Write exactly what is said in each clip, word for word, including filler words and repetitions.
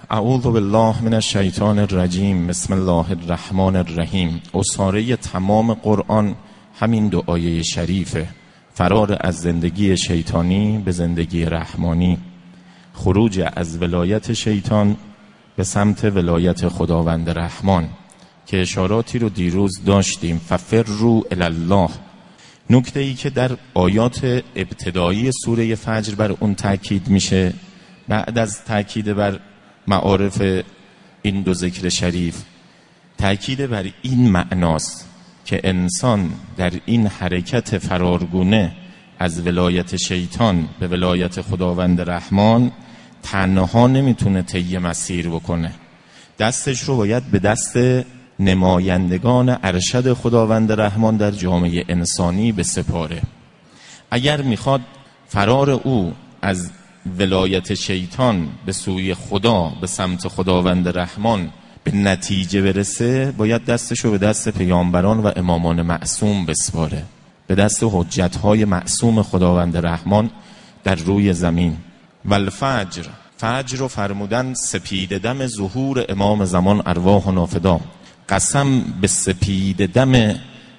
اعوذ بالله من الشیطان الرجیم. بسم الله الرحمن الرحیم. اساره تمام قرآن همین دو آیه شریفه: فرار از زندگی شیطانی به زندگی رحمانی، خروج از ولایت شیطان به سمت ولایت خداوند رحمان، که اشاراتی رو دیروز داشتیم. ففروا الی الله. نکته ای که در آیات ابتدایی سوره فجر بر اون تاکید میشه، بعد از تاکید بر معارف این دو ذکر شریف، تاکید بر این معناست که انسان در این حرکت فرارگونه از ولایت شیطان به ولایت خداوند رحمان تنها نمیتونه طی مسیر بکنه، دستش رو باید به دست نمایندگان ارشد خداوند رحمان در جامعه انسانی بسپاره. اگر میخواد فرار او از ولایت شیطان به سوی خدا، به سمت خداوند رحمان به نتیجه برسه، باید دستشو به دست پیامبران و امامان معصوم بسپاره، به دست حجتهای معصوم خداوند رحمان در روی زمین. والفجر، فجر رو فرمودن سپید دم ظهور امام زمان ارواح نافدا. قسم به سپید دم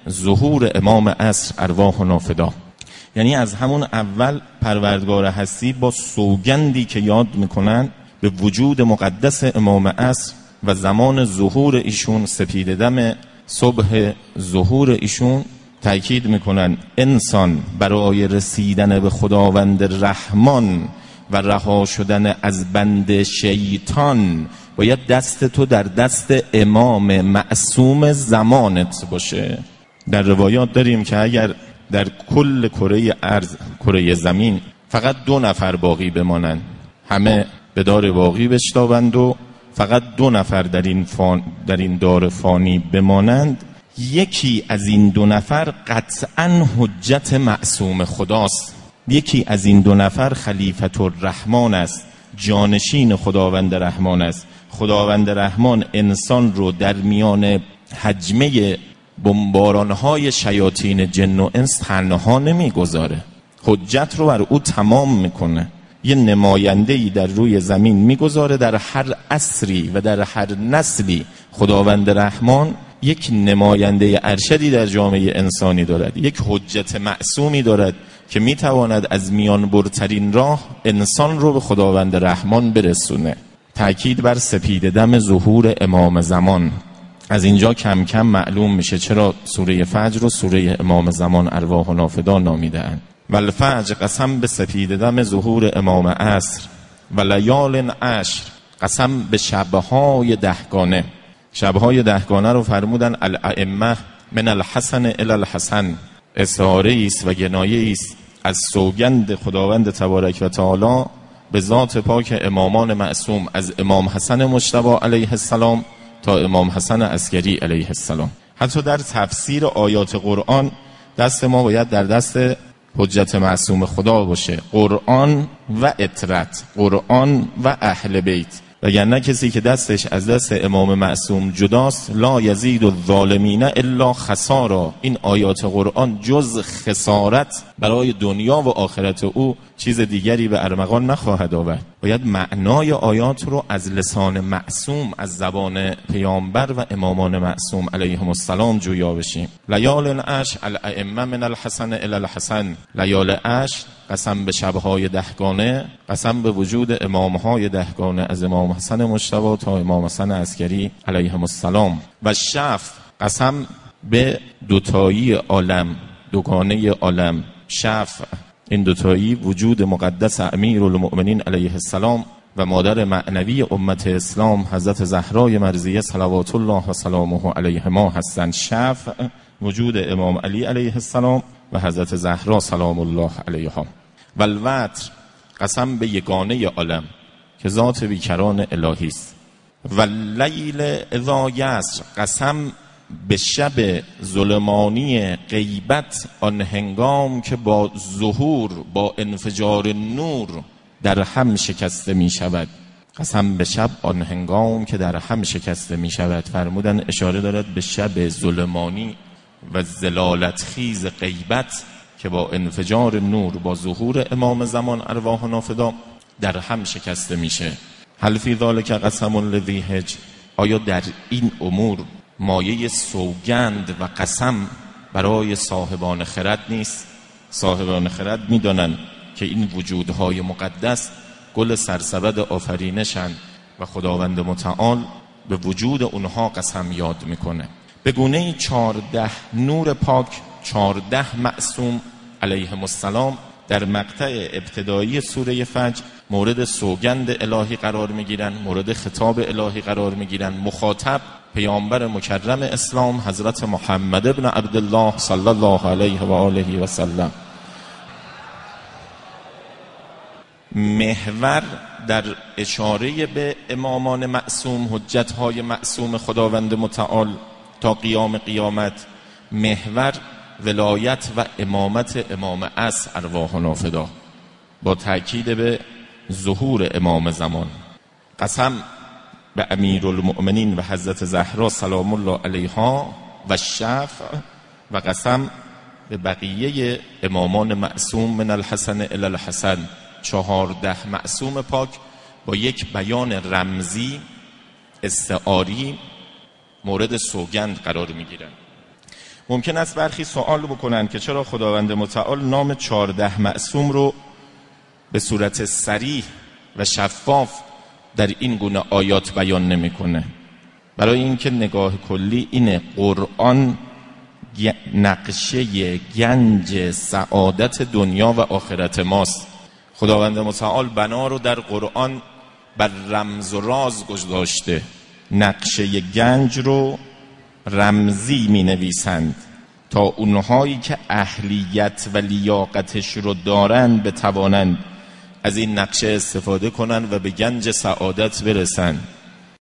ظهور امام عصر ارواح نافدا، یعنی از همون اول پروردگار هستی با سوگندی که یاد میکنن به وجود مقدس امام عصر و زمان ظهور ایشون، سپید دم صبح ظهور ایشون، تأکید میکنن انسان برای رسیدن به خداوند رحمان و رها شدن از بند شیطان باید دست تو در دست امام معصوم زمانت باشه. در روایات داریم که اگر در کل کره ارض، کره زمین، فقط دو نفر باقی بمانند، همه به دار باقی بشتابند و فقط دو نفر در این, فان در این دار فانی بمانند، یکی از این دو نفر قطعاً حجت معصوم خداست. یکی از این دو نفر خلیفت الرحمن است، جانشین خداوند رحمان است. خداوند رحمان انسان رو در میان حجمه بمبارانهای شیاطین جن و انس تنها نمیگذاره، حجت رو بر او تمام میکنه. یه نماینده‌ای در روی زمین میگذاره. در هر عصری و در هر نسلی خداوند رحمان یک نماینده ارشدی در جامعه انسانی دارد، یک حجت معصومی دارد که میتواند از میان برترین راه انسان رو به خداوند رحمان برسونه. تأکید بر سپید دم ظهور امام زمان. از اینجا کم کم معلوم میشه چرا سوره فجر رو سوره امام زمان ارواح نافدا نامیده‌اند. والفجر، قسم به سپید دم ظهور امام عصر. و لیال عشر، قسم به شبهای دهگانه. شبهای دهگانه رو فرمودن الائمه من الحسن الی الحسن، استعاره است و گنایه است از سوگند خداوند تبارک و تعالی به ذات پاک امامان معصوم، از امام حسن مجتبی علیه السلام تا امام حسن عسکری علیه السلام. حتی در تفسیر آیات قرآن دست ما باید در دست حجت معصوم خدا باشه، قرآن و اطرت، قرآن و اهل بیت. وگرنه کسی که دستش از دست امام معصوم جداست، لا یزید الظالمین الا خسارا. این آیات قرآن جز خسارت برای دنیا و آخرت او چیز دیگری به ارمغان نخواهد آورد. باید معنای آیات رو از لسان معصوم، از زبان پیامبر و امامان معصوم علیهم السلام جویا بشیم. لیال عشر الائمه من الحسن الی الحسن. لیال عشر، قسم به شبهای دهگانه، قسم به وجود امامهای دهگانه از امام حسن مجتبی تا امام حسن عسکری علیهم السلام. و شفع، قسم به دوتایی عالم، دوگانه عالم. شفع، این دوتایی وجود مقدس امیرالمؤمنین علیه السلام و مادر معنوی امت اسلام حضرت زهرای مرضیه صلوات الله و سلامه علیهما هستند. شفع، وجود امام علی علیه السلام و حضرت زهرا سلام الله علیها. و الوتر، قسم به یگانه عالم که ذات بیکران الهی است. و اللیل اذا یسر، قسم به شب ظلمانی غیبت، آن هنگام که با ظهور، با انفجار نور در هم شکسته می شود. قسم به شب آن هنگام که در هم شکسته می شود. فرمودن اشاره دارد به شب ظلمانی و ظلالت خیز غیبت که با انفجار نور، با ظهور امام زمان ارواح نافدا در هم شکسته میشه. هل فی ذلک قسم لذی حجر، آیا در این امور مایه سوگند و قسم برای صاحبان خرد نیست؟ صاحبان خرد میدانند که این وجودهای مقدس گل سرسبد آفرینشند و خداوند متعال به وجود اونها قسم یاد میکنه. به گونه چارده نور پاک، چارده معصوم علیهم السلام در مقطع ابتدایی سوره فجر مورد سوگند الهی قرار میگیرن، مورد خطاب الهی قرار میگیرن. مخاطب پیامبر مکرم اسلام حضرت محمد ابن عبدالله صلی الله علیه و آله و سلم. محور در اشاره به امامان معصوم، حجت‌های معصوم خداوند متعال تا قیام قیامت، محور ولایت و امامت امام عصر ارواحنا فدا، با تأکید به ظهور امام زمان. قسم به امیرالمؤمنین و حضرت زهرا سلام الله علیها و شفع، و قسم به بقیه امامان معصوم من الحسن الی الحسن. چهارده معصوم پاک با یک بیان رمزی استعاری مورد سوگند قرار میگیرن. ممکن است برخی سوال بکنن که چرا خداوند متعال نام چهارده معصوم رو به صورت صریح و شفاف در این گونه آیات بیان نمیکنه؟ برای اینکه نگاه کلی اینه، قرآن نقشه گنج سعادت دنیا و آخرت ماست. خداوند متعال بنا رو در قرآن بر رمز و راز گذاشته، نقشه گنج رو رمزی می نویسند تا اونهایی که اهلیت و لیاقتش رو دارند بتوانند از این نقشه استفاده کنند و به گنج سعادت برسند.